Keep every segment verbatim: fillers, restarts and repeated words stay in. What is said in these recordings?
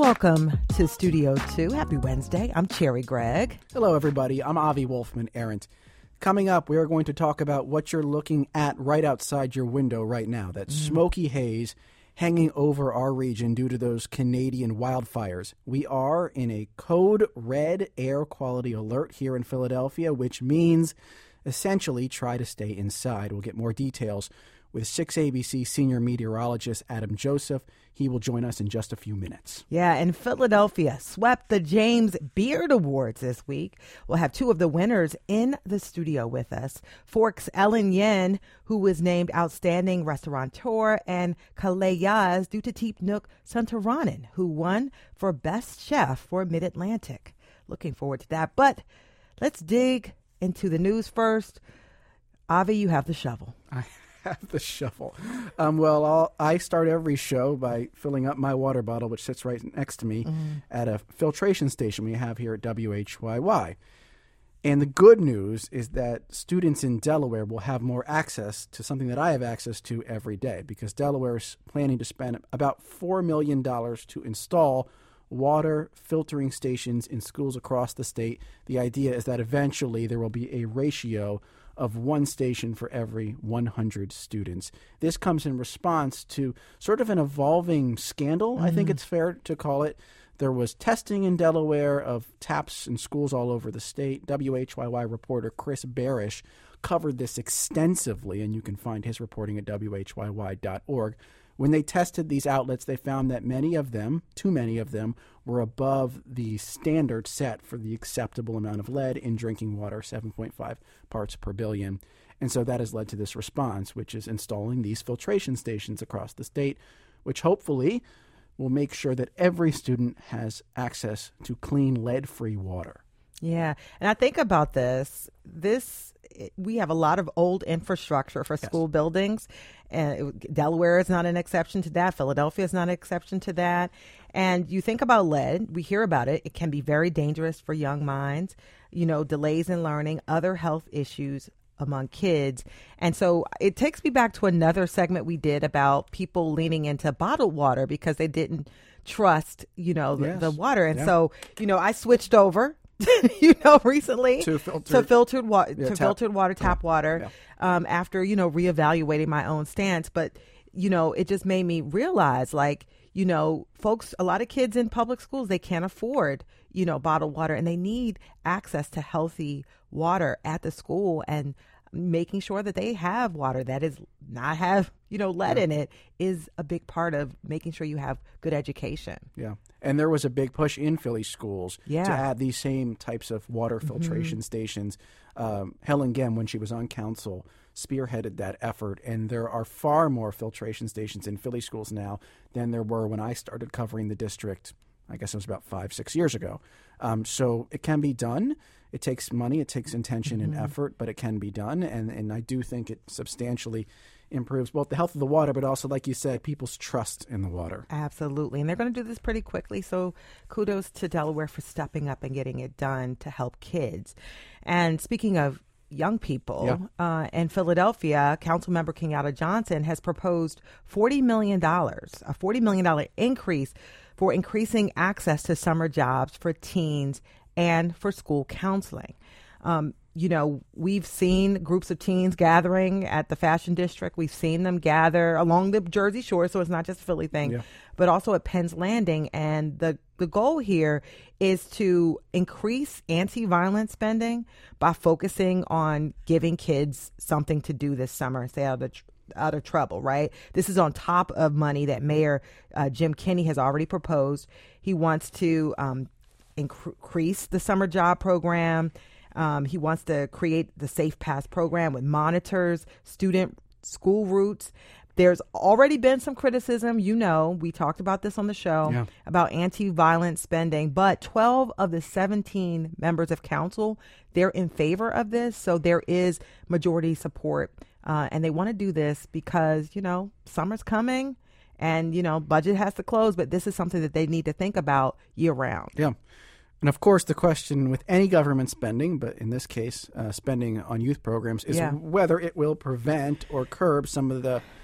welcome to Studio two. Happy Wednesday. I'm Cherry Gregg. Hello, everybody. I'm Avi Wolfman Arendt. Coming up, we are going to talk about what you're looking at right outside your window right now. That mm-hmm. smoky haze hanging over our region due to those Canadian wildfires. We are in a code red air quality alert here in Philadelphia, which means essentially try to stay inside. We'll get more details with six A B C senior meteorologist Adam Joseph. He will join us in just a few minutes. Yeah, and Philadelphia swept the James Beard Awards this week. We'll have two of the winners in the studio with us. Forks Ellen Yen, who was named Outstanding Restaurateur, and Kalei Yaz Dutateep Nook Santaranan, who won for Best Chef for Mid-Atlantic. Looking forward to that. But let's dig into the news first. Avi, you have the shovel. I have the shovel. Um, well, I'll, I start every show by filling up my water bottle, which sits right next to me mm. at a filtration station we have here at W H Y Y. And the good news is that students in Delaware will have more access to something that I have access to every day, because Delaware is planning to spend about four million dollars to install water filtering stations in schools across the state. The idea is that eventually there will be a ratio of one station for every one hundred students. This comes in response to sort of an evolving scandal, mm-hmm. I think it's fair to call it. There was testing in Delaware of taps in schools all over the state. W H Y Y reporter Chris Barish covered this extensively, and you can find his reporting at W H Y Y dot org. When they tested these outlets, they found that many of them, too many of them, were above the standard set for the acceptable amount of lead in drinking water, seven point five parts per billion. And so that has led to this response, which is installing these filtration stations across the state, which hopefully will make sure that every student has access to clean, lead-free water. Yeah, and I think about this, this we have a lot of old infrastructure for school yes. buildings, and Delaware is not an exception to that. Philadelphia is not an exception to that. And you think about lead, we hear about it. It can be very dangerous for young minds, you know, delays in learning, other health issues among kids. And so it takes me back to another segment we did about people leaning into bottled water because they didn't trust, you know, the, yes. the water. And yeah. so, you know, I switched over you know, recently to filtered, to filtered water, yeah, to tap, filtered water, tap yeah, water, yeah. Um, after, you know, reevaluating my own stance. But, you know, it just made me realize, like, you know, folks, a lot of kids in public schools, they can't afford, you know, bottled water, and they need access to healthy water at the school, and making sure that they have water that is not have, you know, lead yeah. in it is a big part of making sure you have good education. Yeah. And there was a big push in Philly schools yeah. to add these same types of water filtration mm-hmm. stations. Um, Helen Gem, when she was on council, spearheaded that effort. And there are far more filtration stations in Philly schools now than there were when I started covering the district. I guess it was about five, six years ago. Um, so it can be done. It takes money, it takes intention mm-hmm. and effort, but it can be done. And, and I do think it substantially improves both the health of the water, but also, like you said, people's trust in the water. Absolutely. And they're going to do this pretty quickly. So kudos to Delaware for stepping up and getting it done to help kids. And speaking of young people, yeah. uh, in Philadelphia, Councilmember Kenyatta Johnson has proposed forty million dollars, a forty million dollars increase for increasing access to summer jobs for teens and for school counseling. Um, you know, we've seen groups of teens gathering at the Fashion District. We've seen them gather along the Jersey Shore, so it's not just a Philly thing, yeah. but also at Penn's Landing. And the, the goal here is to increase anti-violence spending by focusing on giving kids something to do this summer and stay out of the tr- out of trouble, right? This is on top of money that Mayor uh, Jim Kenney has already proposed. He wants to um, inc- increase the summer job program. Um, he wants to create the Safe Pass program with monitors, student school routes. There's already been some criticism. You know, we talked about this on the show yeah. about anti-violence spending, but twelve of the seventeen members of council, they're in favor of this. So there is majority support. Uh, and they want to do this because, you know, summer's coming and, you know, budget has to close. But this is something that they need to think about year round. Yeah. And of course, the question with any government spending, but in this case, uh, spending on youth programs, is yeah. whether it will prevent or curb some of the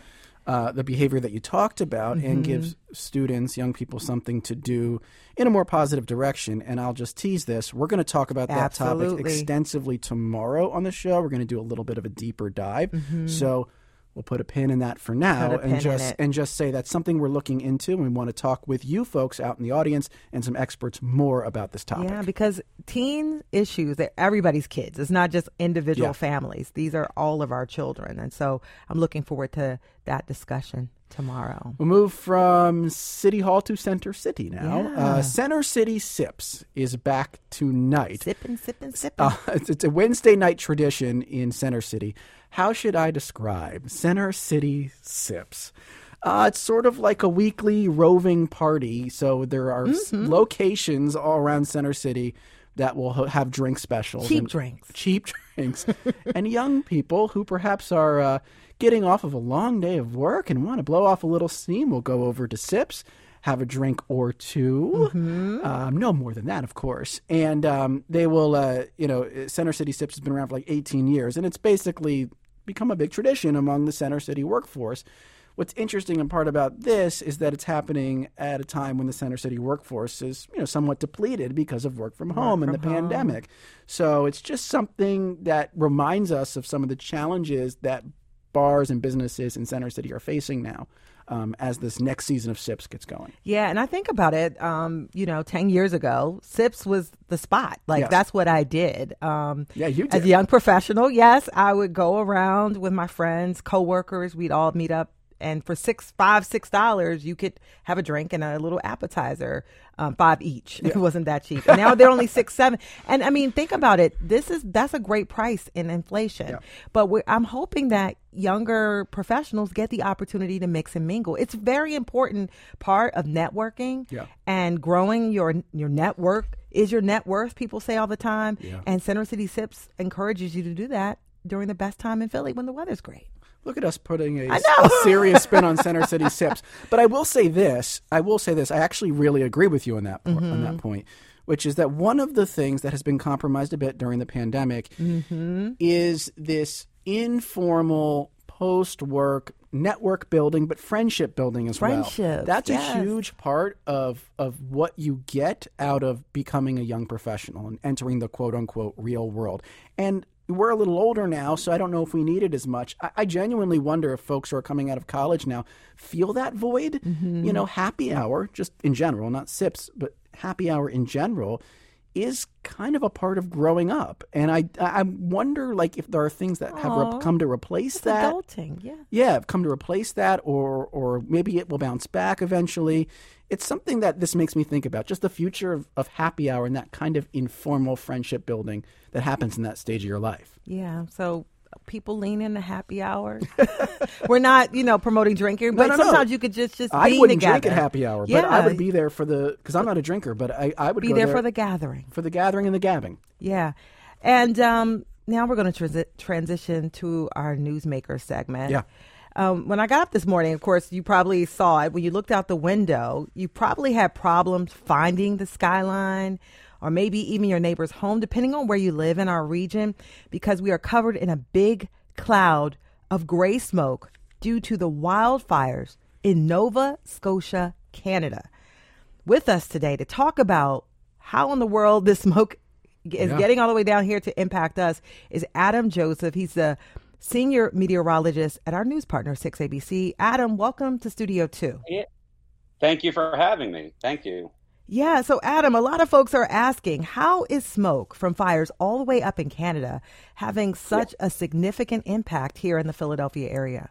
uh, the behavior that you talked about mm-hmm. and gives students, young people, something to do in a more positive direction. And I'll just tease this. We're going to talk about that Absolutely. topic extensively tomorrow on the show. We're going to do a little bit of a deeper dive. Mm-hmm. So we'll put a pin in that for now and just and just say that's something we're looking into. And we want to talk with you folks out in the audience and some experts more about this topic. Yeah, because teen issues, they're everybody's kids. It's not just individual yeah. families. These are all of our children. And so I'm looking forward to that discussion tomorrow. We'll move from City Hall to Center City now. Yeah. Uh, Center City Sips is back tonight. Sipping, sipping, sipping. Uh, it's, it's a Wednesday night tradition in Center City. How should I describe Center City Sips? Uh, it's sort of like a weekly roving party. So there are mm-hmm. s- locations all around Center City that will ho- have drink specials. Cheap drinks. Cheap drinks. And young people who perhaps are uh, getting off of a long day of work and want to blow off a little steam will go over to Sips, have a drink or two. Mm-hmm. Um, no more than that, of course. And um, they will, uh, you know, Center City Sips has been around for like eighteen years. And it's basically become a big tradition among the Center City workforce. What's interesting in part about this is that it's happening at a time when the Center City workforce is, you know, somewhat depleted because of work from home work and the home. pandemic. So it's just something that reminds us of some of the challenges that bars and businesses in Center City are facing now um, as this next season of Sips gets going. Yeah, and I think about it, um, you know, ten years ago, Sips was the spot. Like, yes. that's what I did. Um, yeah, you did. As a young professional, yes, I would go around with my friends, coworkers. We'd all meet up. And for six, five, six dollars, you could have a drink and a little appetizer, um, five each. Yeah. It wasn't that cheap. And now they're only six, seven. And I mean, think about it. This is that's a great price in inflation. Yeah. But we're, I'm hoping that younger professionals get the opportunity to mix and mingle. It's a very important part of networking yeah. and growing your your network is your net worth. People say all the time. Yeah. And Center City Sips encourages you to do that during the best time in Philly when the weather's great. Look at us putting a, a serious spin on Center City Sips. But I will say this. I will say this. I actually really agree with you on that mm-hmm. on that point, which is that one of the things that has been compromised a bit during the pandemic mm-hmm. is this informal post-work network building, but friendship building as friendship, well. That's yes. a huge part of of what you get out of becoming a young professional and entering the quote-unquote real world. And we're a little older now, so I don't know if we need it as much. I, I genuinely wonder if folks who are coming out of college now feel that void. Mm-hmm. You know, happy hour, just in general, not Sips, but happy hour in general, is kind of a part of growing up. And I I wonder, like, if there are things that have re- come to replace it's that. Adulting, yeah. Yeah, have come to replace that, or or maybe it will bounce back eventually. It's something that this makes me think about, just the future of, of happy hour and that kind of informal friendship building that happens in that stage of your life. Yeah, so people lean into happy hour. We're not, you know, promoting drinking, but no, no, sometimes no. you could just, just I be wouldn't together. drink at happy hour, yeah. but I would be there for the, because I'm not a drinker, but I, I would be go there, there for the gathering. For the gathering and the gabbing. Yeah. And um, now we're going to transi- transition to our newsmaker segment. Yeah. Um, when I got up this morning, of course, you probably saw it. When you looked out the window, you probably had problems finding the skyline or maybe even your neighbor's home, depending on where you live in our region, because we are covered in a big cloud of gray smoke due to the wildfires in Nova Scotia, Canada. With us today to talk about how in the world this smoke is yeah. getting all the way down here to impact us is Adam Joseph. He's the senior meteorologist at our news partner, six A B C. Adam, welcome to Studio two. Yeah. Thank you for having me. Thank you. Yeah, so Adam, a lot of folks are asking, how is smoke from fires all the way up in Canada having such yeah. a significant impact here in the Philadelphia area?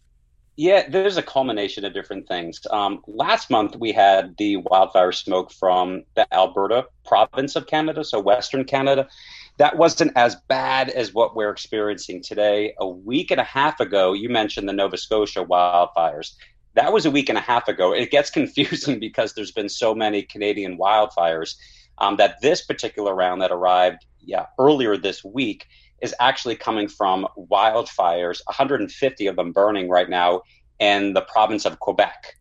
Yeah, there's a culmination of different things. Um, last month, we had the wildfire smoke from the Alberta province of Canada, so Western Canada. That wasn't as bad as what we're experiencing today. A week and a half ago, you mentioned the Nova Scotia wildfires. That was a week and a half ago. It gets confusing because there's been so many Canadian wildfires um, that this particular round that arrived yeah, earlier this week is actually coming from wildfires, one hundred fifty of them burning right now in the province of Quebec.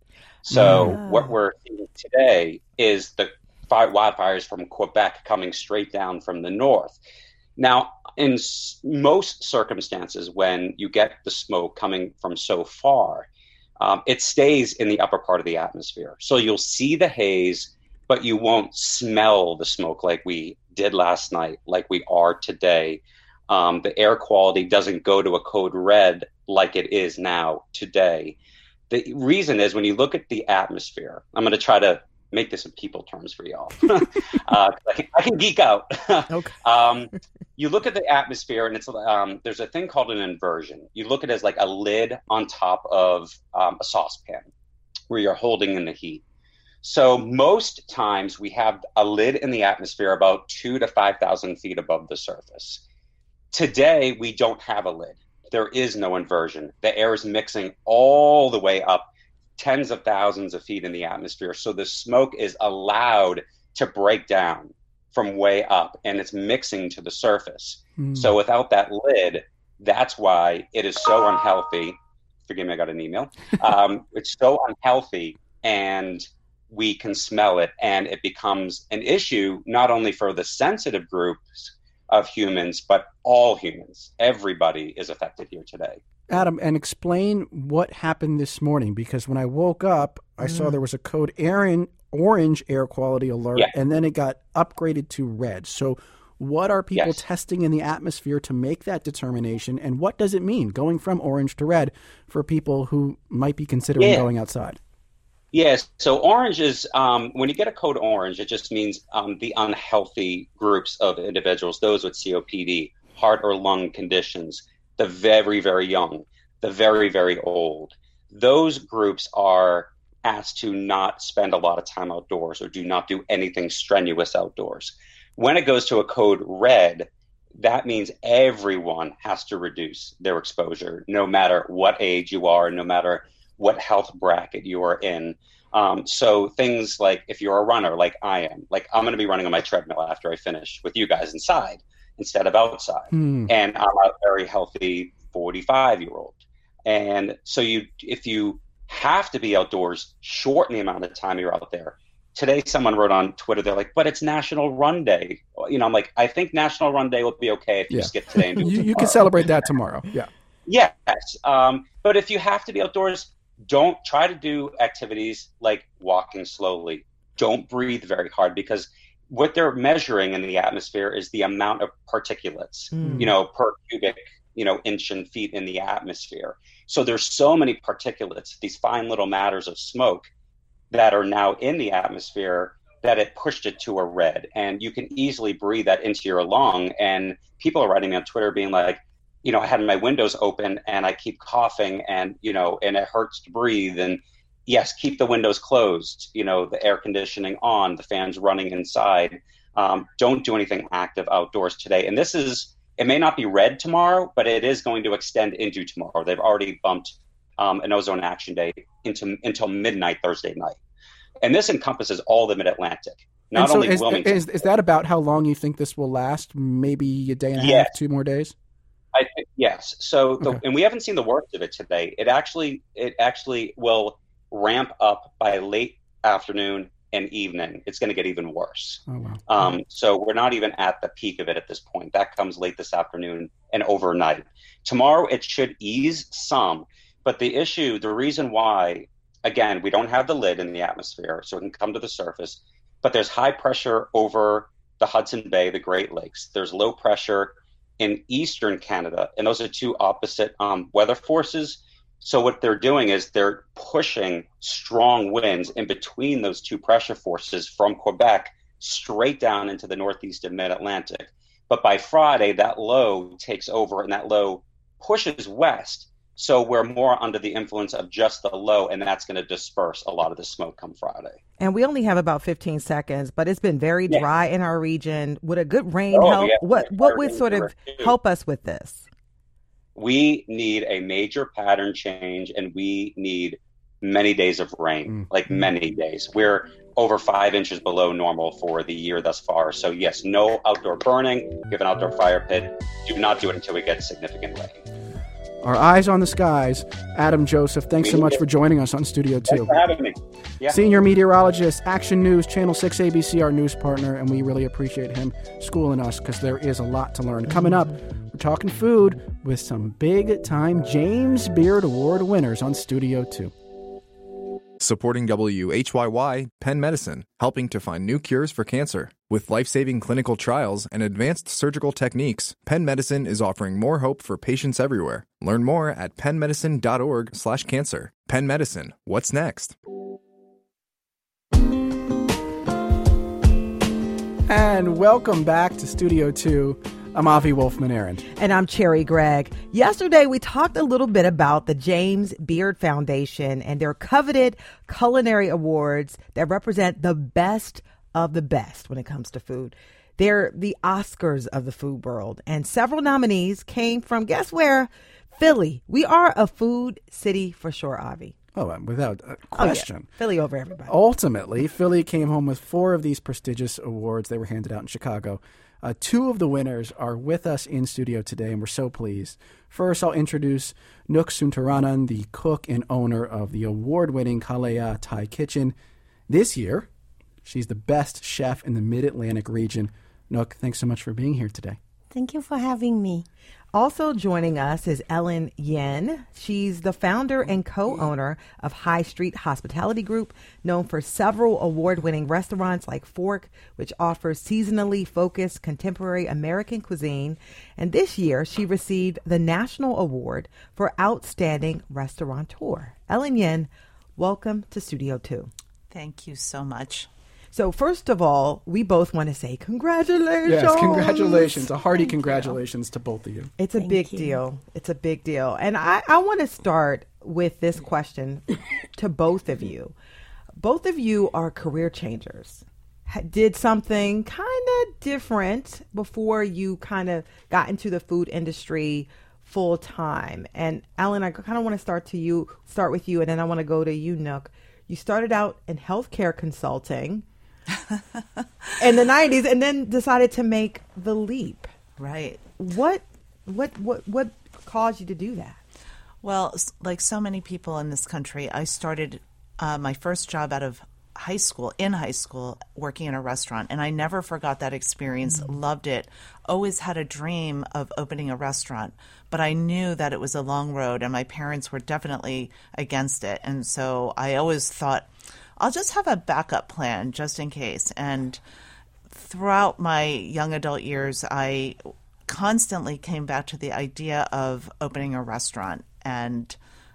So yeah. what we're seeing today is the fire, wildfires from Quebec coming straight down from the north. Now, in s- most circumstances, when you get the smoke coming from so far, um, it stays in the upper part of the atmosphere. So you'll see the haze, but you won't smell the smoke like we did last night, like we are today. Um, the air quality doesn't go to a code red like it is now today. The reason is when you look at the atmosphere, I'm going to try to make this in people terms for y'all. uh, I, can, I can geek out. Okay. um, you look at the atmosphere and it's um, there's a thing called an inversion. You look at it as like a lid on top of um, a saucepan where you're holding in the heat. So most times we have a lid in the atmosphere about two to five thousand feet above the surface. Today, we don't have a lid. There is no inversion. The air is mixing all the way up tens of thousands of feet in the atmosphere. So the smoke is allowed to break down from way up and it's mixing to the surface. Mm. So without that lid, that's why it is so unhealthy. Forgive me, I got an email. Um, it's so unhealthy and we can smell it and it becomes an issue not only for the sensitive groups of humans, but all humans. Everybody is affected here today. Adam, and explain what happened this morning, because when I woke up, I mm. saw there was a code Aaron, orange air quality alert, yeah. and then it got upgraded to red. So what are people yes. testing in the atmosphere to make that determination, and what does it mean going from orange to red for people who might be considering yeah. going outside? Yes. So orange is, um, when you get a code orange, it just means um, the unhealthy groups of individuals, those with C O P D, heart or lung conditions, the very, very young, the very, very old. Those groups are asked to not spend a lot of time outdoors or do not do anything strenuous outdoors. When it goes to a code red, that means everyone has to reduce their exposure, no matter what age you are, no matter what health bracket you are in. Um, so things like if you're a runner like I am, like I'm going to be running on my treadmill after I finish with you guys inside instead of outside. Hmm. And I'm a very healthy forty-five year old. And so you, if you have to be outdoors, shorten the amount of time you're out there. Today, someone wrote on Twitter, they're like, but it's National Run Day. You know, I'm like, I think National Run Day will be okay if you yeah. skip today. And do you, you can celebrate that tomorrow. Yeah. Yes. Um, but if you have to be outdoors, don't try to do activities like walking slowly. Don't breathe very hard, because what they're measuring in the atmosphere is the amount of particulates, mm. you know, per cubic, you know, inch and feet in the atmosphere. So there's so many particulates, these fine little matters of smoke that are now in the atmosphere that it pushed it to a red. And you can easily breathe that into your lung. And people are writing me on Twitter being like, you know, I had my windows open and I keep coughing and, you know, and it hurts to breathe. And yes, keep the windows closed, you know, the air conditioning on, the fans running inside. Um, don't do anything active outdoors today. And this is, it may not be red tomorrow, but it is going to extend into tomorrow. They've already bumped um, an ozone action day into until midnight Thursday night. And this encompasses all the mid-Atlantic, not so only is, Wilmington. Is, is that about how long you think this will last? Maybe a day and a yes. half, two more days? I think, yes. So, the, okay. and we haven't seen the worst of it today. It actually, it actually will ramp up by late afternoon and evening. It's going to get even worse. Oh, wow. Um, so we're not even at the peak of it at this point. That comes late this afternoon and overnight. Tomorrow it should ease some, but the issue, the reason why, again, we don't have the lid in the atmosphere, so it can come to the surface, but there's high pressure over the Hudson Bay, the Great Lakes. There's low pressure in eastern Canada, and those are two opposite um, weather forces. So what they're doing is they're pushing strong winds in between those two pressure forces from Quebec straight down into the northeast and mid-Atlantic. But by Friday, that low takes over and that low pushes west. So we're more under the influence of just the low, and that's going to disperse a lot of the smoke come Friday. And we only have about fifteen seconds, but it's been very dry yeah. in our region. Would a good rain oh, help? Yeah. What what would sort of help us with this? We need a major pattern change, and we need many days of rain, mm. like many days. We're over five inches below normal for the year thus far. So yes, no outdoor burning. We have an outdoor fire pit. Do not do it until we get significant rain. Our eyes on the skies. Adam Joseph, thanks so much for joining us on Studio two. Thanks for having me. Yeah. Senior meteorologist, Action News, Channel six A B C, our news partner, and we really appreciate him schooling us because there is a lot to learn. Coming up, we're talking food with some big-time James Beard Award winners on Studio two. Supporting W H Y Y, Penn Medicine, helping to find new cures for cancer. With life-saving clinical trials and advanced surgical techniques, Penn Medicine is offering more hope for patients everywhere. Learn more at pennmedicine.org slash cancer. Penn Medicine, what's next? And welcome back to Studio two. I'm Avi Wolfman-Arend. And I'm Cherry Gregg. Yesterday, we talked a little bit about the James Beard Foundation and their coveted culinary awards that represent the best of the best when it comes to food. They're the Oscars of the food world. And several nominees came from, guess where? Philly. We are a food city for sure, Avi. Oh, without a question. Oh, yeah. Philly over everybody. Ultimately, Philly came home with four of these prestigious awards. They were handed out in Chicago. Uh, two of the winners are with us in studio today, and we're so pleased. First, I'll introduce Nook Suntaranan, the cook and owner of the award-winning Kalea Thai Kitchen. This year, she's the best chef in the Mid-Atlantic region. Nook, thanks so much for being here today. Thank you for having me. Also joining us is Ellen Yen. She's the founder and co-owner of High Street Hospitality Group, known for several award-winning restaurants like Fork, which offers seasonally focused contemporary American cuisine. And this year, she received the National Award for Outstanding Restaurateur. Ellen Yen, welcome to Studio two. Thank you so much. So first of all, we both want to say congratulations. Yes, congratulations. A hearty Thank congratulations you. to both of you. It's a Thank big you. deal. It's a big deal. And I, I want to start with this question to both of you. Both of you are career changers. Did something kind of different before you kind of got into the food industry full time. And Ellen, I kind of want to start to you, start with you, and then I want to go to you, Nook. You started out in healthcare consulting in the nineties and then decided to make the leap. Right. What what what what caused you to do that? Well, like so many people in this country, I started uh, my first job out of high school, in high school, working in a restaurant. And I never forgot that experience, mm-hmm. loved it, always had a dream of opening a restaurant. But I knew that it was a long road and my parents were definitely against it. And so I always thought, I'll just have a backup plan just in case. And throughout my young adult years, I constantly came back to the idea of opening a restaurant. And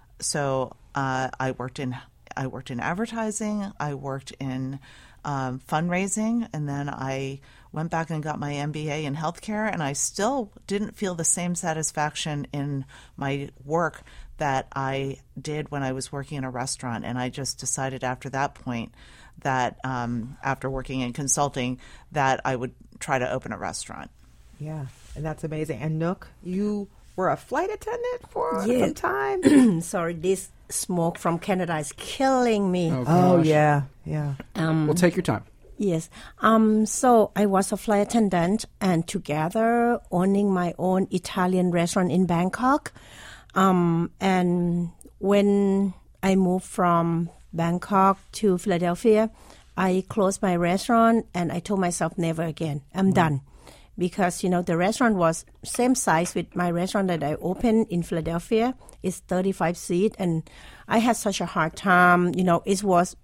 so uh, I worked in I worked in advertising, I worked in um, fundraising, and then I went back and got my M B A in healthcare, and I still didn't feel the same satisfaction in my work that I did when I was working in a restaurant. And I just decided after that point that um, after working in consulting that I would try to open a restaurant. Yeah, and that's amazing. And Nook, you were a flight attendant for yeah. some time? Sorry, this smoke from Canada is killing me. Oh, oh yeah, yeah. Um, well, take your time. Yes. Um. So I was a flight attendant, and together owning my own Italian restaurant in Bangkok. Um. And when I moved from Bangkok to Philadelphia, I closed my restaurant, and I told myself, never again. I'm mm. done. Because, you know, the restaurant was same size with my restaurant that I opened in Philadelphia. It's thirty-five seats, and I had such a hard time. You know, it was,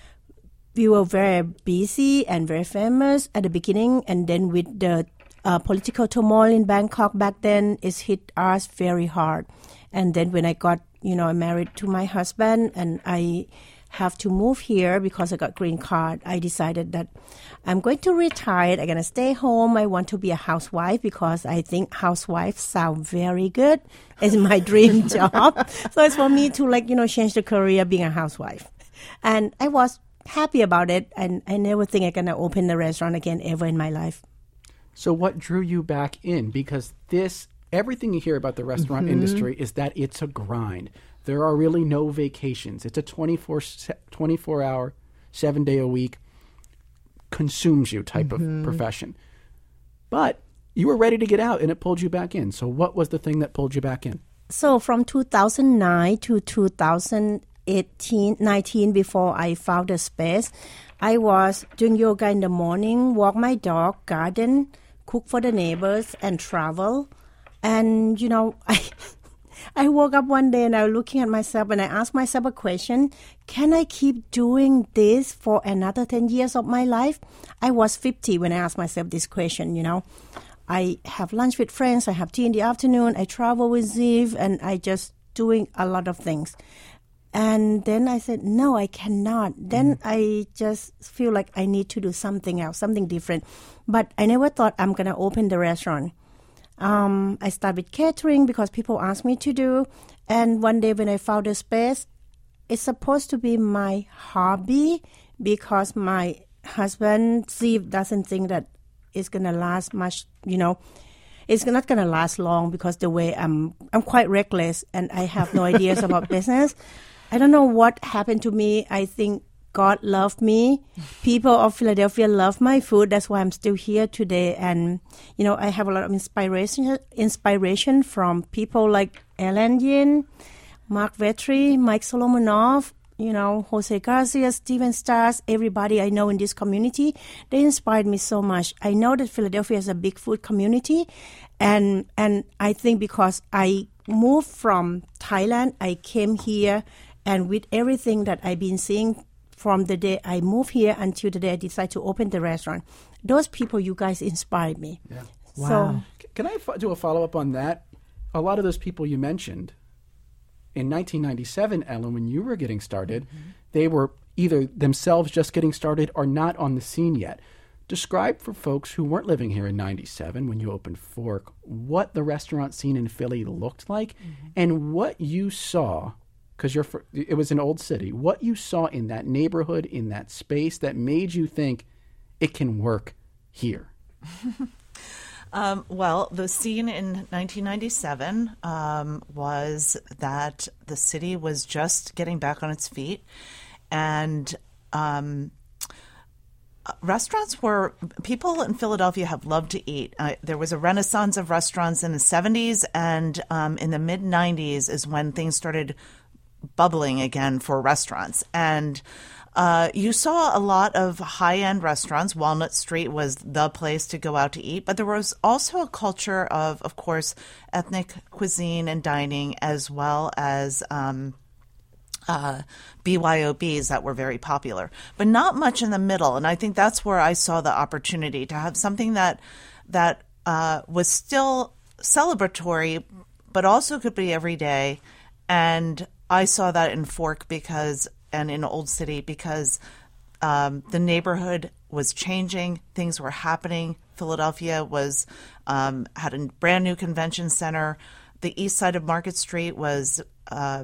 we were very busy and very famous at the beginning, and then with the uh, political turmoil in Bangkok back then, it hit us very hard. And then when I got, you know, married to my husband, and I have to move here because I got green card, I decided that I'm going to retire. I'm going to stay home. I want to be a housewife because I think housewives sound very good. It's my dream job. So it's for me to, like, you know, change the career being a housewife. And I was happy about it. And I never think I'm going to open the restaurant again ever in my life. So what drew you back in? Because this, everything you hear about the restaurant mm-hmm. industry is that it's a grind. There are really no vacations. It's a twenty-four, twenty-four hour, seven day a week, consumes you type mm-hmm. of profession. But you were ready to get out and it pulled you back in. So what was the thing that pulled you back in? So from two thousand nine to two thousand eighteen, nineteen, before I found a space, I was doing yoga in the morning, walk my dog, garden, cook for the neighbors, and travel. And, you know, I... I woke up one day and I was looking at myself and I asked myself a question. Can I keep doing this for another ten years of my life? I was fifty when I asked myself this question, you know. I have lunch with friends. I have tea in the afternoon. I travel with Ziv and I just doing a lot of things. And then I said, no, I cannot. Then mm. I just feel like I need to do something else, something different. But I never thought I'm going to open the restaurant. Um, I started with catering because people asked me to do. And one day when I found a space, it's supposed to be my hobby because my husband, Steve, doesn't think that it's going to last much, you know. It's not going to last long because the way I'm, I'm quite reckless and I have no ideas about business. I don't know what happened to me. I think God loved me. People of Philadelphia love my food. That's why I'm still here today. And, you know, I have a lot of inspiration inspiration from people like Ellen Yin, Mark Vetri, Mike Solomonov, you know, Jose Garcia, Steven Stars, everybody I know in this community. They inspired me so much. I know that Philadelphia is a big food community. And and I think because I moved from Thailand, I came here. And with everything that I've been seeing from the day I moved here until the day I decided to open the restaurant, those people, you guys inspired me. Yeah. Wow. So, Can I f- do a follow-up on that? A lot of those people you mentioned, in nineteen ninety-seven, Ellen, when you were getting started, mm-hmm. they were either themselves just getting started or not on the scene yet. Describe for folks who weren't living here in ninety-seven when you opened Fork what the restaurant scene in Philly looked like mm-hmm. and what you saw, because you're it was an old city, what you saw in that neighborhood, in that space that made you think it can work here. Um, well, the scene in nineteen ninety-seven um, was that the city was just getting back on its feet, and um, restaurants were – people in Philadelphia have loved to eat. Uh, there was a renaissance of restaurants in the seventies, and um, in the mid-nineties is when things started bubbling again for restaurants. And Uh, you saw a lot of high-end restaurants. Walnut Street was the place to go out to eat, but there was also a culture of, of course, ethnic cuisine and dining, as well as um, uh, B Y O Bs that were very popular, but not much in the middle. And I think that's where I saw the opportunity to have something that that uh, was still celebratory, but also could be every day. And I saw that in Fork because. and in Old City because um, the neighborhood was changing, things were happening. Philadelphia was um, had a brand new convention center. The east side of Market Street was uh,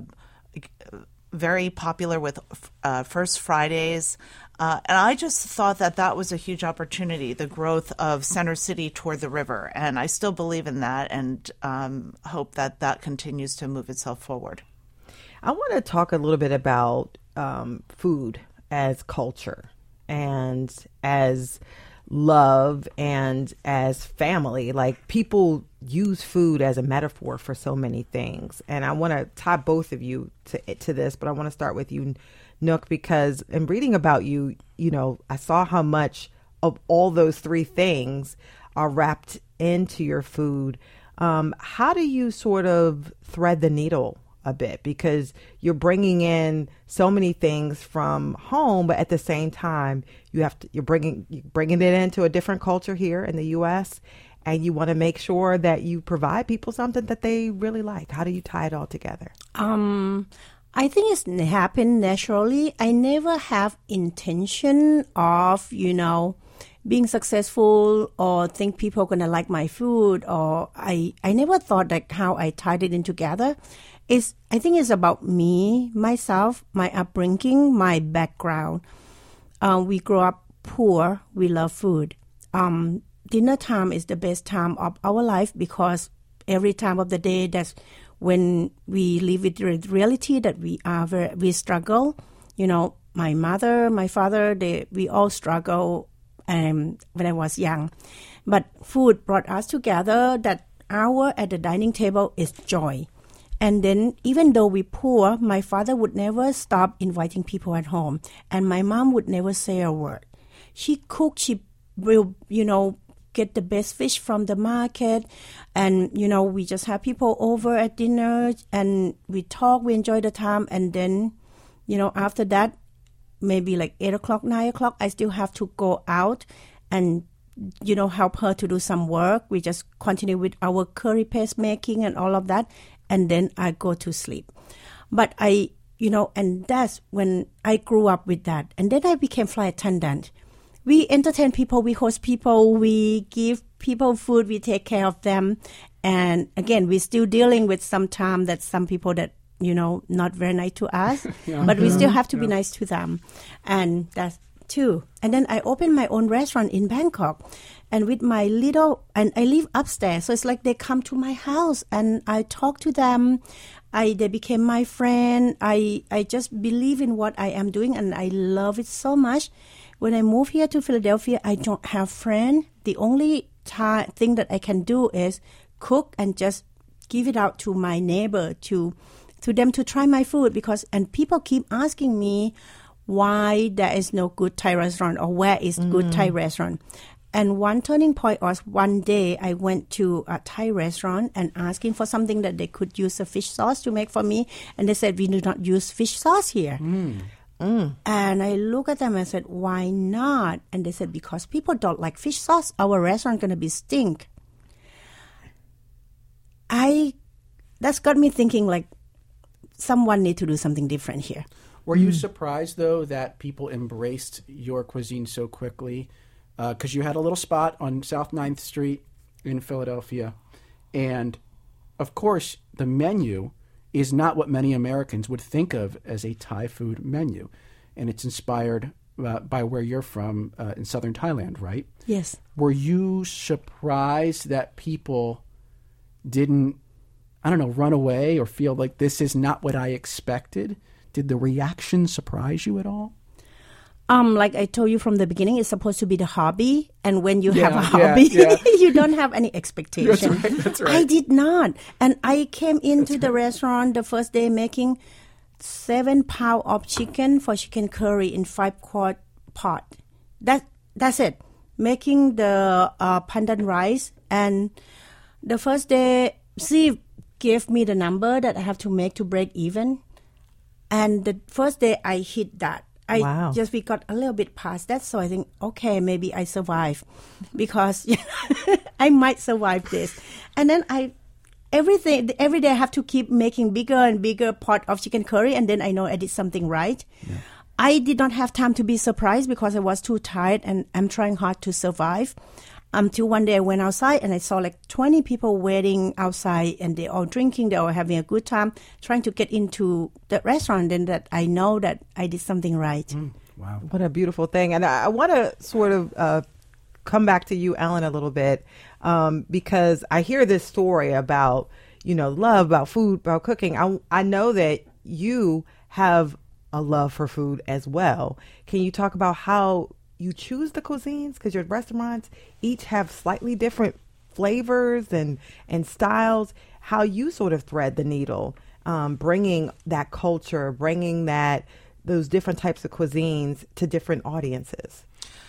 very popular with uh, First Fridays. Uh, and I just thought that that was a huge opportunity, the growth of Center City toward the river. And I still believe in that and um, hope that that continues to move itself forward. I want to talk a little bit about um, food as culture and as love and as family. Like, people use food as a metaphor for so many things. And I want to tie both of you to to this, but I want to start with you, Nook, because in reading about you, you know, I saw how much of all those three things are wrapped into your food. Um, how do you sort of thread the needle a bit, because you're bringing in so many things from home, but at the same time you have to, you're bringing you're bringing it into a different culture here in the U S, and you want to make sure that you provide people something that they really like. How do you tie it all together? Um, I think it's happened naturally. I never have intention of, you know, being successful or think people are gonna like my food, or I I never thought like how I tied it in together. It's, I think it's about me, myself, my upbringing, my background. Uh, we grew up poor. We love food. Um, dinner time is the best time of our life because every time of the day, that's when we live with the reality that we are very, we struggle. You know, my mother, my father, they we all struggle um, when I was young. But food brought us together. That hour at the dining table is joy. And then even though we're poor, my father would never stop inviting people at home. And my mom would never say a word. She cooked, she will, you know, get the best fish from the market. And, you know, we just have people over at dinner and we talk, we enjoy the time. And then, you know, after that, maybe like eight o'clock, nine o'clock, I still have to go out and, you know, help her to do some work. We just continue with our curry paste making and all of that. And then I go to sleep. But I, you know, and that's when I grew up with that. And then I became flight attendant. We entertain people, we host people, we give people food, we take care of them. And again, we're still dealing with some time that some people that, you know, not very nice to us, yeah. but we still have to yeah. be nice to them. And that's too. And then I opened my own restaurant in Bangkok. And with my little, and I live upstairs. So it's like they come to my house and I talk to them. I, they became my friend. I, I just believe in what I am doing and I love it so much. When I moved here to Philadelphia, I don't have friends. The only t- thing that I can do is cook and just give it out to my neighbor, to to them to try my food. Because and people keep asking me why there is no good Thai restaurant or where is mm. good Thai restaurant. And one turning point was one day I went to a Thai restaurant and asking for something that they could use a fish sauce to make for me. And they said, we do not use fish sauce here. Mm. Mm. And I look at them and said, why not? And they said, because people don't like fish sauce. Our restaurant going to be stink. I, that's got me thinking like someone need to do something different here. Were you mm. surprised, though, that people embraced your cuisine so quickly? Because uh, you had a little spot on South ninth Street in Philadelphia. And, of course, the menu is not what many Americans would think of as a Thai food menu. And it's inspired uh, by where you're from uh, in southern Thailand, right? Yes. Were you surprised that people didn't, I don't know, run away or feel like this is not what I expected? Did the reaction surprise you at all? Um, like I told you from the beginning, it's supposed to be the hobby. And when you yeah, have a hobby, yeah, yeah. you don't have any expectation. That's right, that's right. I did not. And I came into that's the right. restaurant the first day making seven pounds of chicken for chicken curry in five quart pot. That, that's it. Making the uh, pandan rice. And the first day, Steve gave me the number that I have to make to break even. And the first day I hit that. I wow. just, we got a little bit past that. So I think, okay, maybe I survive because you know, I might survive this. And then I, everything, every day I have to keep making bigger and bigger pot of chicken curry. And then I know I did something right. Yeah. I did not have time to be surprised because I was too tired and I'm trying hard to survive. Until one day I went outside and I saw like twenty people waiting outside and they all drinking, they all having a good time, trying to get into the restaurant. And that I know that I did something right. Mm, wow. What a beautiful thing. And I, I want to sort of uh, come back to you, Ellen, a little bit um, because I hear this story about, you know, love, about food, about cooking. I, I know that you have a love for food as well. Can you talk about how you choose the cuisines, because your restaurants each have slightly different flavors and, and styles, how you sort of thread the needle, um, bringing that culture, bringing that those different types of cuisines to different audiences?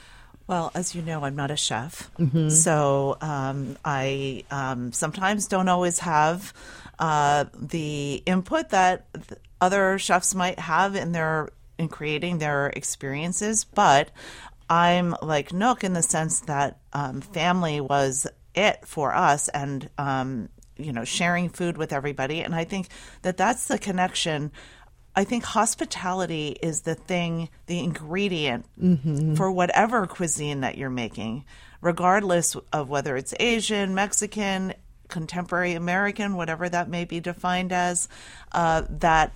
Well, as you know, I'm not a chef, mm-hmm. so um, I um, sometimes don't always have uh, the input that other chefs might have in their in creating their experiences, but I'm like Nook in the sense that um, family was it for us and, um, you know, sharing food with everybody. And I think that that's the connection. I think hospitality is the thing, the ingredient mm-hmm. for whatever cuisine that you're making, regardless of whether it's Asian, Mexican, contemporary American, whatever that may be defined as, uh, that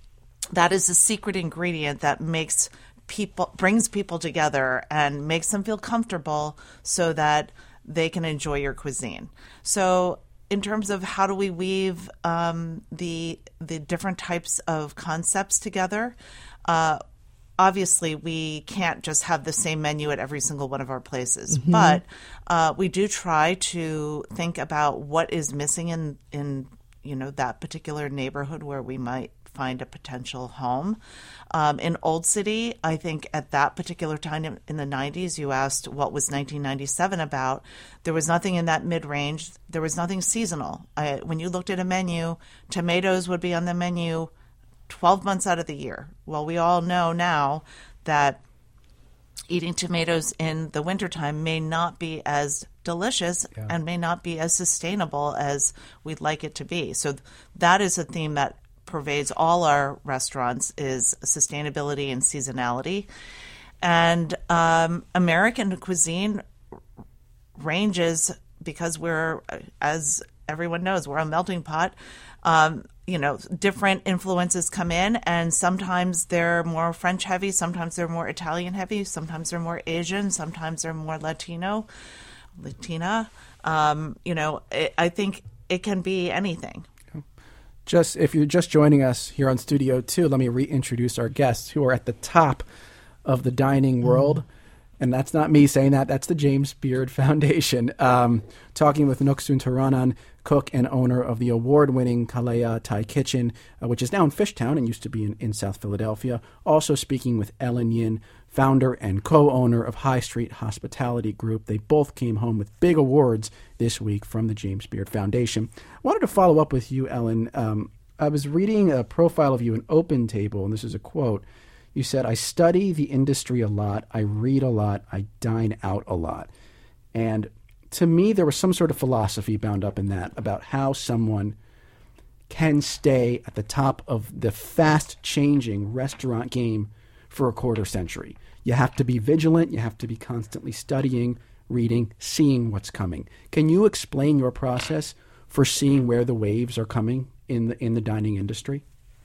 that is the secret ingredient that makes people brings people together and makes them feel comfortable so that they can enjoy your cuisine. So in terms of how do we weave um, the the different types of concepts together, uh, obviously we can't just have the same menu at every single one of our places, mm-hmm. but uh, we do try to think about what is missing in in you know that particular neighborhood where we might find a potential home. Um, in Old City, I think at that particular time in, in the nineties, you asked what was nineteen ninety-seven about. There was nothing in that mid-range. There was nothing seasonal. I, when you looked at a menu, tomatoes would be on the menu twelve months out of the year. Well, we all know now that eating tomatoes in the wintertime may not be as delicious yeah. and may not be as sustainable as we'd like it to be. So th- that is a theme that pervades all our restaurants, is sustainability and seasonality. And um, American cuisine ranges, because we're, as everyone knows, we're a melting pot. Um, you know, different influences come in, and sometimes they're more French heavy, sometimes they're more Italian heavy, sometimes they're more Asian, sometimes they're more Latino, Latina. Um, you know, it, I think it can be anything. Just if you're just joining us here on Studio Two, let me reintroduce our guests who are at the top of the dining world. Mm. And that's not me saying that. That's the James Beard Foundation. Um, talking with Nuk Suntaranan, cook and owner of the award-winning Kalea Thai Kitchen, uh, which is now in Fishtown and used to be in, in South Philadelphia. Also speaking with Ellen Yin, founder and co-owner of High Street Hospitality Group. They both came home with big awards this week from the James Beard Foundation. I wanted to follow up with you, Ellen. Um, I was reading a profile of you in Open Table, and this is a quote. You said, "I study the industry a lot, I read a lot, I dine out a lot." And to me, there was some sort of philosophy bound up in that about how someone can stay at the top of the fast-changing restaurant game for a quarter century. You have to be vigilant, you have to be constantly studying, reading, seeing what's coming. Can you explain your process for seeing where the waves are coming in the in the dining industry?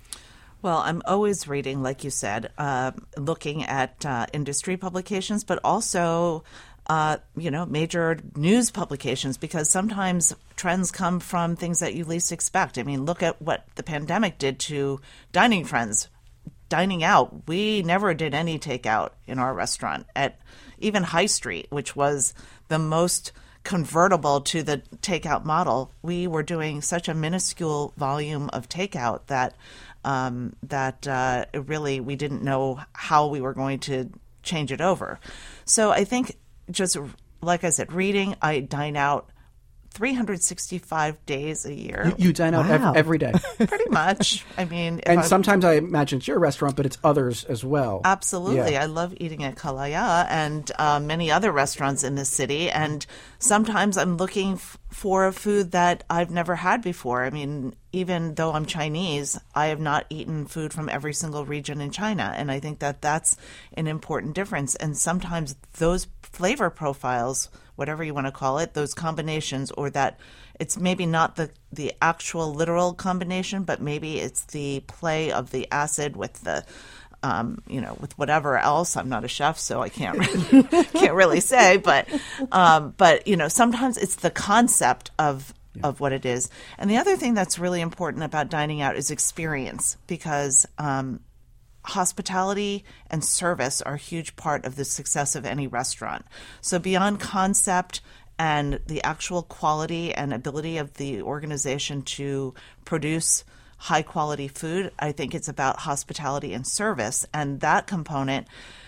Well, I'm always reading, like you said, uh, looking at uh, industry publications, but also, uh, you know, major news publications, because sometimes trends come from things that you least expect. I mean, look at what the pandemic did to dining trends. Dining out, we never did any takeout in our restaurant at even High Street, which was the most convertible to the takeout model. We were doing such a minuscule volume of takeout that Um, that uh, really we didn't know how we were going to change it over. So I think, just like I said, reading, I dine out three hundred sixty-five days a year. You, you dine out Wow. ev- every day. Pretty much. I mean, if And I'm- sometimes I imagine it's your restaurant, but it's others as well. Absolutely. Yeah. I love eating at Kalaya and uh, many other restaurants in the city. And sometimes I'm looking f- for a food that I've never had before. I mean, even though I'm Chinese, I have not eaten food from every single region in China. And I think that that's an important difference. And sometimes those flavor profiles, whatever you want to call it, those combinations, or that it's maybe not the, the actual literal combination, but maybe it's the play of the acid with the, um, you know, with whatever else. I'm not a chef, so I can't really, can't really say, but, um, but, you know, sometimes it's the concept of, yeah. of what it is. And the other thing that's really important about dining out is experience, because, um, hospitality and service are a huge part of the success of any restaurant. So beyond concept and the actual quality and ability of the organization to produce high quality food, I think it's about hospitality and service. And that component,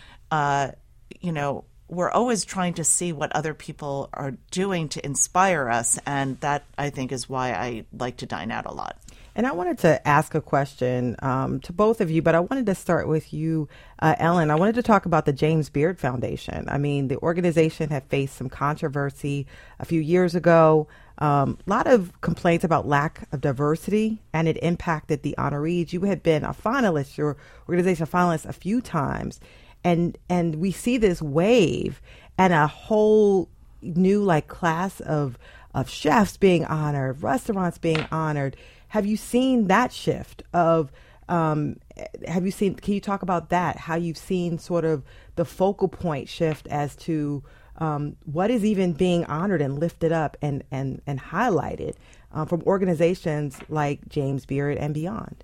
uh, you know, we're always trying to see what other people are doing to inspire us. And that, I think, is why I like to dine out a lot. And I wanted to ask a question um, to both of you, but I wanted to start with you, uh, Ellen. I wanted to talk about the James Beard Foundation. I mean, the organization had faced some controversy a few years ago, a um, lot of complaints about lack of diversity, and it impacted the honorees. You had been a finalist, your organization a finalist a few times, and and we see this wave and a whole new like class of of chefs being honored, restaurants being honored. Have you seen that shift of, um, have you seen, can you talk about that? How you've seen sort of the focal point shift as to um, what is even being honored and lifted up and, and, and highlighted um, from organizations like James Beard and beyond?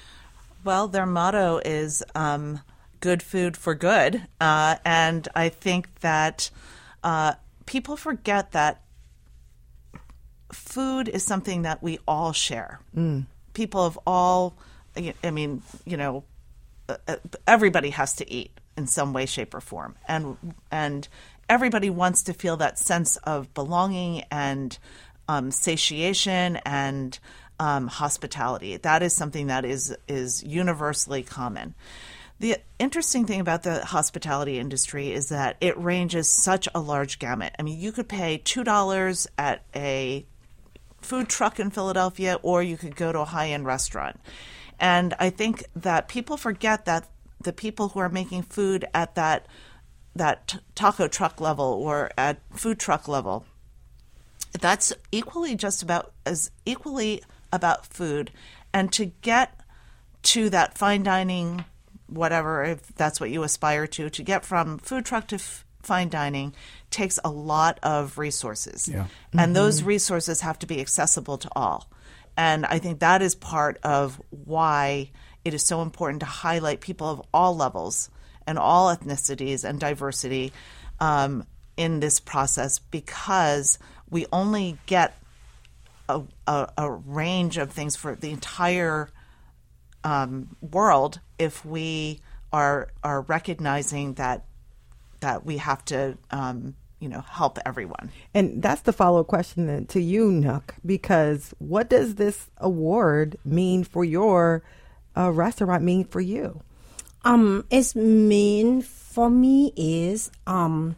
Well, their motto is um, good food for good. Uh, and I think that uh, people forget that food is something that we all share. Mm. People of all I mean, you know, everybody has to eat in some way, shape, or form, and and everybody wants to feel that sense of belonging and um, satiation and um, hospitality. That is something that is is universally common. The interesting thing about the hospitality industry is that it ranges such a large gamut. I mean, you could pay two dollars at a food truck in Philadelphia, or you could go to a high-end restaurant. And I think that people forget that the people who are making food at that that taco truck level or at food truck level, that's equally just about as equally about food. And to get to that fine dining, whatever, if that's what you aspire to, to get from food truck to f- fine dining takes a lot of resources. Yeah. And Mm-hmm. those resources have to be accessible to all. And I think that is part of why it is so important to highlight people of all levels and all ethnicities and diversity um, in this process, because we only get a, a, a range of things for the entire um, world if we are are recognizing that that we have to um, you know help everyone. And that's the follow-up question then to you, Nook, because what does this award mean for your uh, restaurant, mean for you? Um, it's mean for me is um,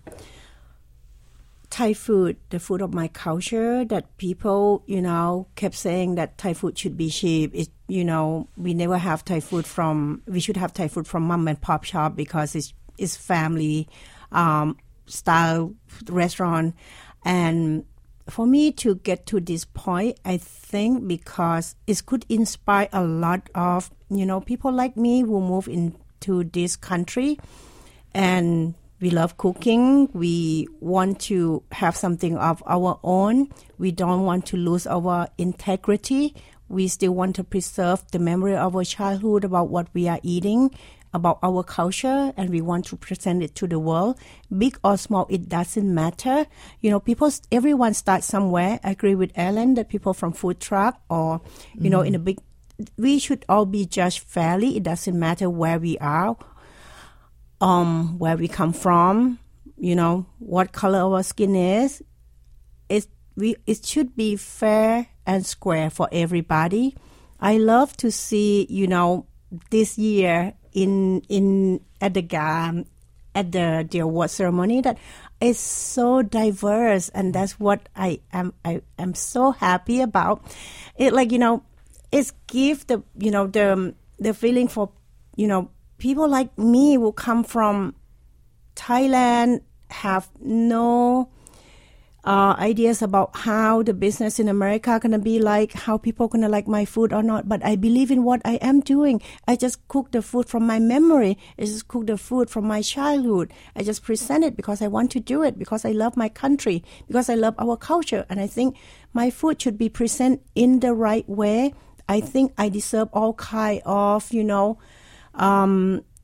Thai food, the food of my culture, that people, you know, kept saying that Thai food should be cheap. It, you know, we never have Thai food from, we should have Thai food from mom and pop shop because it's, it's family um, style restaurant. And for me to get to this point, I think because it could inspire a lot of, you know, people like me who move into this country and we love cooking. We want to have something of our own. We don't want to lose our integrity. We still want to preserve the memory of our childhood about what we are eating, about our culture, and we want to present it to the world. Big or small, it doesn't matter. You know, people, everyone starts somewhere. I agree with Ellen that people from food truck or, you mm-hmm. know, in a big, we should all be judged fairly. It doesn't matter where we are, um, where we come from, you know, what color our skin is. It, we, it should be fair and square for everybody. I love to see, you know, this year in in at the um, at the the award ceremony that is so diverse, and that's what I am I am so happy about. It like you know, it's give the you know the the feeling for you know people like me who come from Thailand, have no Uh, ideas about how the business in America going to be like, how people going to like my food or not. But I believe in what I am doing. I just cook the food from my memory. I just cook the food from my childhood. I just present it because I want to do it, because I love my country, because I love our culture. And I think my food should be presented in the right way. I think I deserve all kind of, you know, um,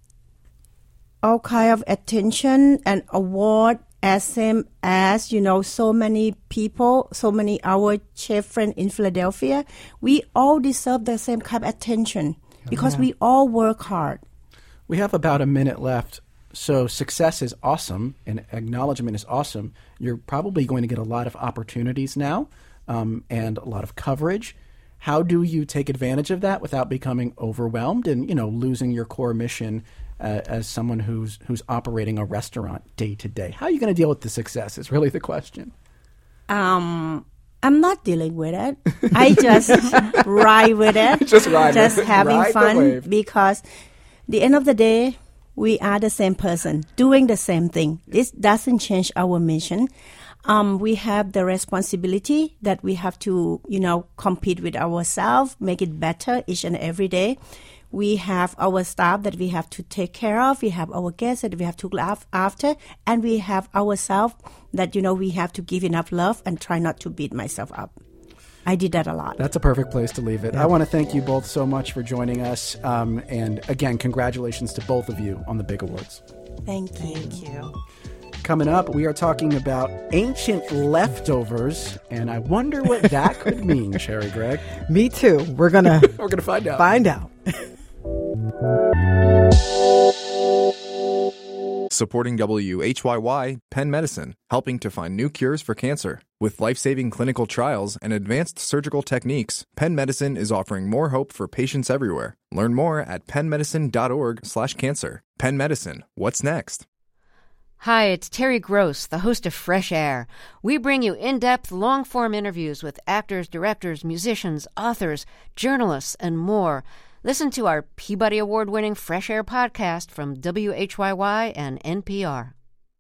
all kind of attention and award, as same as, you know, so many people, so many our chef friends in Philadelphia. We all deserve the same kind of attention because yeah. we all work hard. We have about a minute left. So success is awesome and acknowledgement is awesome. You're probably going to get a lot of opportunities now um, and a lot of coverage. How do you take advantage of that without becoming overwhelmed and, you know, losing your core mission Uh, as someone who's who's operating a restaurant day to day? How are you going to deal with the success is really the question. Um, I'm not dealing with it. I just ride with it. Just ride Just with it. having Ride fun the wave. because the end of the day, we are the same person doing the same thing. This doesn't change our mission. Um, we have the responsibility that we have to, you know, compete with ourselves, make it better each and every day. We have our staff that we have to take care of. We have our guests that we have to look after. And we have ourselves that, you know, we have to give enough love and try not to beat myself up. I did that a lot. That's a perfect place to leave it. I want to thank you both so much for joining us. Um, and again, congratulations to both of you on the big awards. Thank you. Thank you. Coming up, we are talking about ancient leftovers, and I wonder what that could mean, Cherry Gregg. Me too. We're going to We're going to find out. Find out. Supporting W H Y Y, Penn Medicine, helping to find new cures for cancer. With life-saving clinical trials and advanced surgical techniques, Penn Medicine is offering more hope for patients everywhere. Learn more at pennmedicine.org slash cancer. Penn Medicine, what's next? Hi, it's Terry Gross, the host of Fresh Air. We bring you in-depth, long-form interviews with actors, directors, musicians, authors, journalists, and more. Listen to our Peabody Award-winning Fresh Air podcast from W H Y Y and N P R.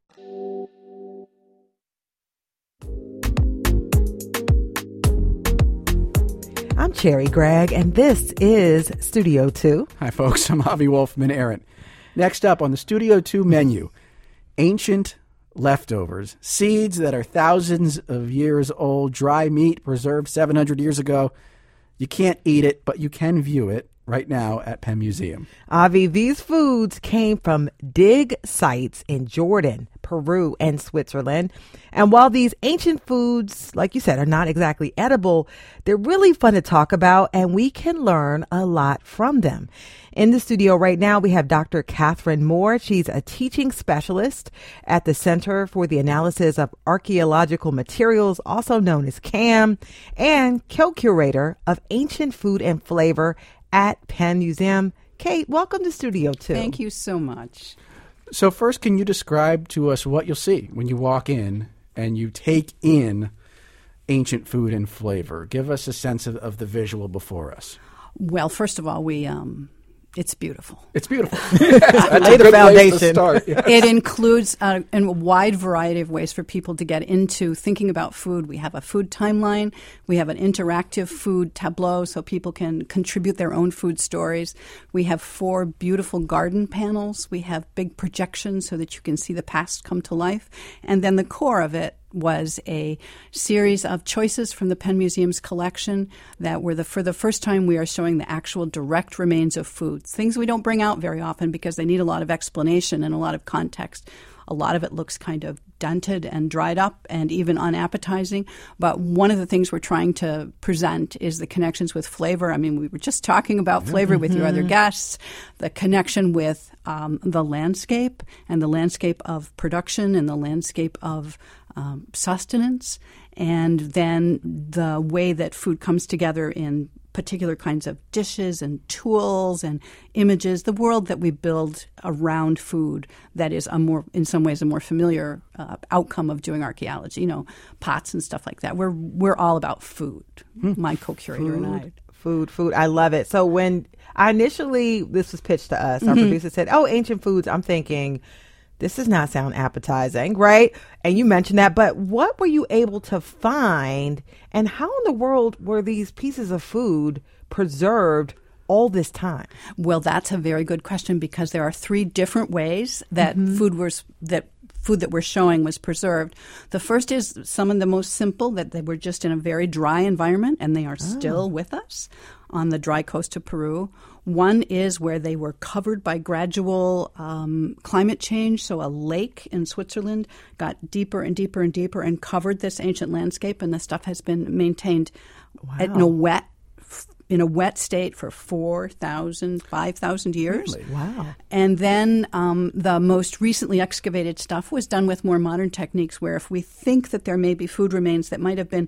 I'm Cherry Gregg, and this is Studio two. Hi, folks. I'm Avi Wolfman-Arent. Next up on the Studio two menu, ancient leftovers, seeds that are thousands of years old, dry meat preserved seven hundred years ago. You can't eat it, but you can view it right now at Penn Museum. Avi, these foods came from dig sites in Jordan, Peru, and Switzerland. And while these ancient foods, like you said, are not exactly edible, they're really fun to talk about, and we can learn a lot from them. In the studio right now, we have Doctor Catherine Moore. She's a teaching specialist at the Center for the Analysis of Archaeological Materials, also known as CAM, and co-curator of Ancient Food and Flavor at Penn Museum. Kate, welcome to Studio two. Thank you so much. So first, can you describe to us what you'll see when you walk in and you take in ancient food and flavor? Give us a sense of, of the visual before us. Well, first of all, we um, it's beautiful. It's beautiful. That's Lay a the good foundation. place to start. Yes. It includes uh, a wide variety of ways for people to get into thinking about food. We have a food timeline. We have an interactive food tableau so people can contribute their own food stories. We have four beautiful garden panels. We have big projections so that you can see the past come to life. And then the core of it was a series of choices from the Penn Museum's collection that were the for the first time we are showing the actual direct remains of food, things we don't bring out very often because they need a lot of explanation and a lot of context. A lot of it looks kind of dented and dried up and even unappetizing. But one of the things we're trying to present is the connections with flavor. I mean, we were just talking about flavor with your other guests, the connection with um, the landscape and the landscape of production and the landscape of um, sustenance, and then the way that food comes together in particular kinds of dishes and tools and images, the world that we build around food that is a more, in some ways, a more familiar uh, outcome of doing archaeology, you know, pots and stuff like that. We're we're all about food, hmm. my co-curator food, and I. Food, food. I love it. So when I initially, this was pitched to us, our mm-hmm. producer said, oh, ancient foods, I'm thinking, this does not sound appetizing, right? And you mentioned that, but what were you able to find, and how in the world were these pieces of food preserved all this time? Well, that's a very good question because there are three different ways that mm-hmm. food was that food that we're showing was preserved. The first is some of the most simple, that they were just in a very dry environment and they are oh. still with us on the dry coast of Peru. One is where they were covered by gradual um, climate change. So a lake in Switzerland got deeper and deeper and deeper and covered this ancient landscape, and the stuff has been maintained wow. in a wet in a wet state for four thousand, five thousand years. Really? Wow. And then um, the most recently excavated stuff was done with more modern techniques where if we think that there may be food remains that might have been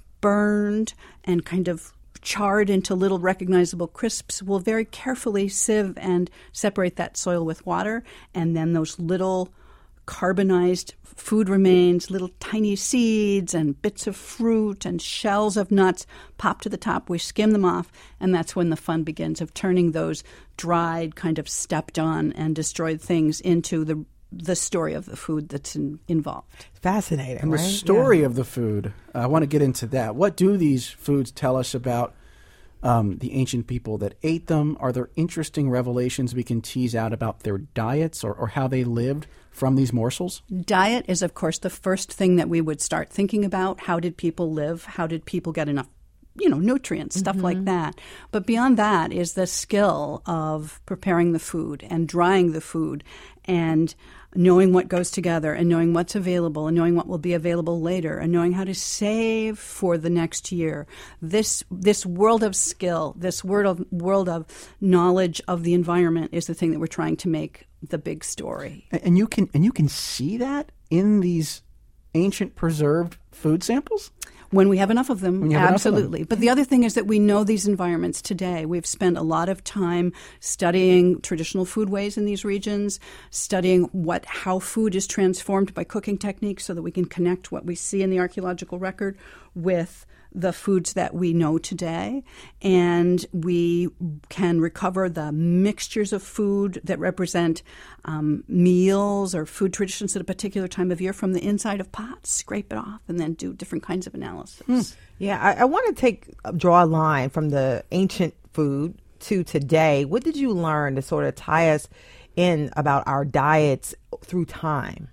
burned and kind of charred into little recognizable crisps, we'll very carefully sieve and separate that soil with water, and then those little carbonized food remains, little tiny seeds and bits of fruit and shells of nuts pop to the top. We skim them off, and that's when the fun begins of turning those dried, kind of stepped on and destroyed things into the the story of the food that's in, involved. Fascinating, And right? the story yeah. of the food, uh, I want to get into that. What do these foods tell us about um, the ancient people that ate them? Are there interesting revelations we can tease out about their diets or, or how they lived from these morsels? Diet is, of course, the first thing that we would start thinking about. How did people live? How did people get enough you know, nutrients, stuff Mm-hmm. like that. But beyond that is the skill of preparing the food and drying the food and knowing what goes together and knowing what's available and knowing what will be available later and knowing how to save for the next year. This this world of skill, this world of world of knowledge of the environment is the thing that we're trying to make the big story. And and you can and you can see that in these ancient preserved food samples? When we have enough of them, When you have enough of them. absolutely. But the other thing is that we know these environments today. We've spent a lot of time studying traditional foodways in these regions, studying what how food is transformed by cooking techniques so that we can connect what we see in the archaeological record with the foods that we know today, and we can recover the mixtures of food that represent um, meals or food traditions at a particular time of year from the inside of pots, scrape it off, and then do different kinds of analysis. Yeah, I, I want to take draw a line from the ancient food to today. What did you learn to sort of tie us in about our diets through time?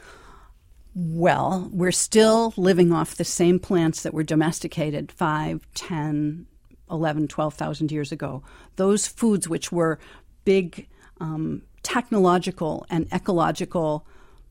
Well, we're still living off the same plants that were domesticated five, ten, eleven, twelve thousand years ago. Those foods which were big um, technological and ecological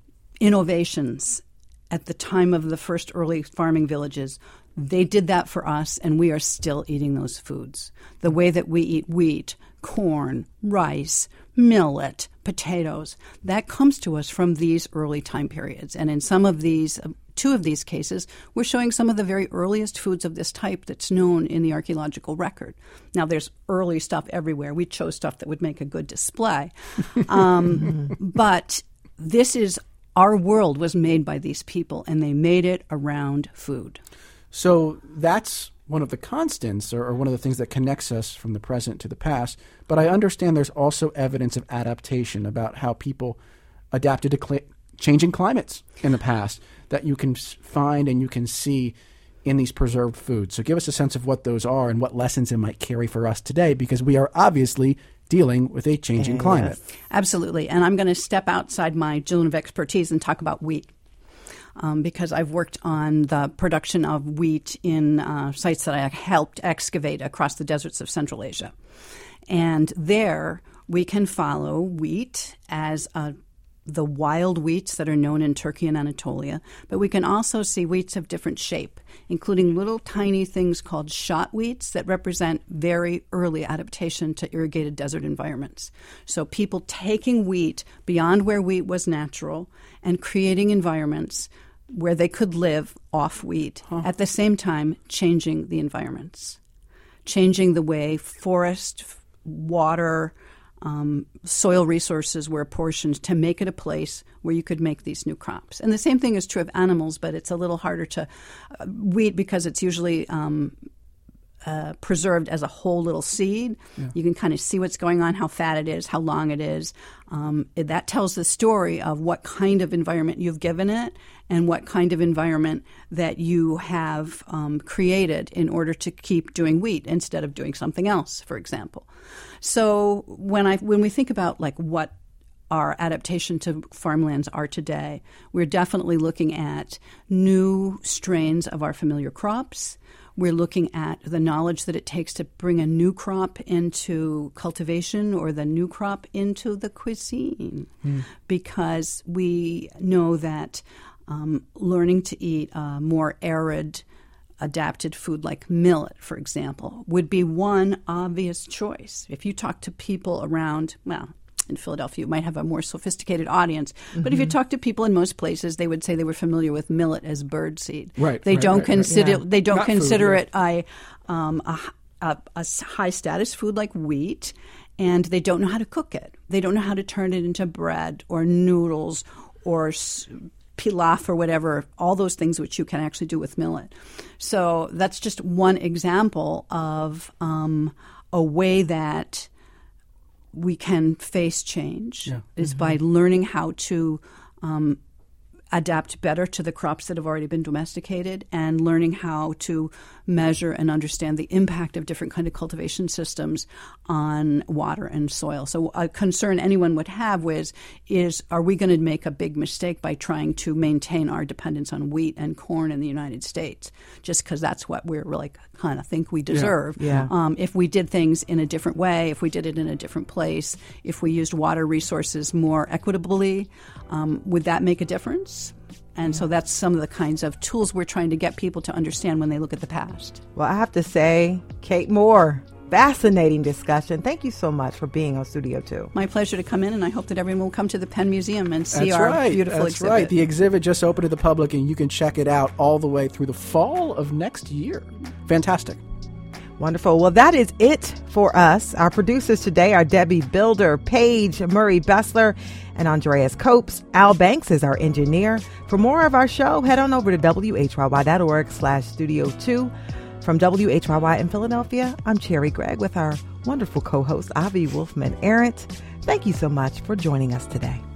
innovations at the time of the first early farming villages, they did that for us, and we are still eating those foods. The way that we eat wheat, corn, rice, millet, potatoes, that comes to us from these early time periods. And in some of these, uh, two of these cases, we're showing some of the very earliest foods of this type that's known in the archaeological record. Now, there's early stuff everywhere. We chose stuff that would make a good display. Um, but this is, our world was made by these people, and they made it around food. So that's one of the constants or, or one of the things that connects us from the present to the past. But I understand there's also evidence of adaptation about how people adapted to cl- changing climates in the past that you can find and you can see in these preserved foods. So give us a sense of what those are and what lessons it might carry for us today, because we are obviously dealing with a changing Yes. climate. Absolutely. And I'm going to step outside my zone of expertise and talk about wheat. Um, because I've worked on the production of wheat in uh, sites that I helped excavate across the deserts of Central Asia. And there we can follow wheat as a the wild wheats that are known in Turkey and Anatolia, but we can also see wheats of different shape, including little tiny things called shot wheats that represent very early adaptation to irrigated desert environments. So people taking wheat beyond where wheat was natural and creating environments where they could live off wheat, huh. at the same time changing the environments, changing the way forest, water, Um, soil resources were apportioned to make it a place where you could make these new crops. And the same thing is true of animals, but it's a little harder to uh, wheat because it's usually um, uh, preserved as a whole little seed. Yeah. You can kind of see what's going on, how fat it is, how long it is. Um, it, that tells the story of what kind of environment you've given it and what kind of environment that you have um, created in order to keep doing wheat instead of doing something else, for example. So when I when we think about like what our adaptation to farmlands are today, we're definitely looking at new strains of our familiar crops. We're looking at the knowledge that it takes to bring a new crop into cultivation or the new crop into the cuisine, mm. because we know that um, learning to eat a more arid, adapted food like millet, for example, would be one obvious choice. If you talk to people around, well, in Philadelphia, you might have a more sophisticated audience. Mm-hmm. But if you talk to people in most places, they would say they were familiar with millet as birdseed. Right. They right, don't right, consider right. Yeah. they don't Not consider food, yeah. it a, um, a, a a high status food like wheat, and they don't know how to cook it. They don't know how to turn it into bread or noodles or pilaf or whatever, all those things which you can actually do with millet. So that's just one example of um, a way that we can face change, yeah. is mm-hmm. by learning how to um, adapt better to the crops that have already been domesticated, and learning how to measure and understand the impact of different kind of cultivation systems on water and soil. So a concern anyone would have was, is are we going to make a big mistake by trying to maintain our dependence on wheat and corn in the United States, just because that's what we're really kind of think we deserve. Yeah. Yeah. Um, if we did things in a different way, if we did it in a different place, if we used water resources more equitably, um, would that make a difference? And so that's some of the kinds of tools we're trying to get people to understand when they look at the past. Well, I have to say, Kate Moore, fascinating discussion. Thank you so much for being on Studio Two. My pleasure to come in, and I hope that everyone will come to the Penn Museum and see That's our right. beautiful That's exhibit. right. The exhibit just opened to the public, and you can check it out all the way through the fall of next year. Fantastic. Wonderful. Well, that is it for us. Our producers today are Debbie Builder, Paige Murray Bessler, and Andreas Copes. Al Banks is our engineer. For more of our show, head on over to W H Y Y dot org slash studio two. From W H Y Y in Philadelphia, I'm Cherry Gregg with our wonderful co-host, Avi Wolfman Arendt. Thank you so much for joining us today.